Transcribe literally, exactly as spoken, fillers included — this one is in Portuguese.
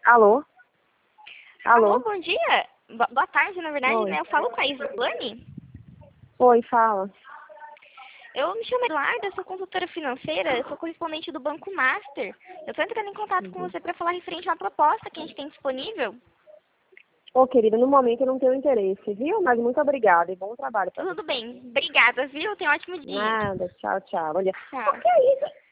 Alô? Alô? Alô, bom dia. Bo- boa tarde, na verdade, Oi. né? Eu falo com a Islane. Oi, fala. Eu me chamo Eduarda, sou consultora financeira, sou correspondente do Banco Master. Eu estou entrando em contato com Uhum. você para falar referente a uma proposta que a gente tem disponível. Ô, querida, no momento eu não tenho interesse, viu? Mas muito obrigada e bom trabalho pra Tudo você. bem. Obrigada, viu? Tenha um ótimo dia. Nada, tchau, tchau. Olha, Tchau. o que é isso?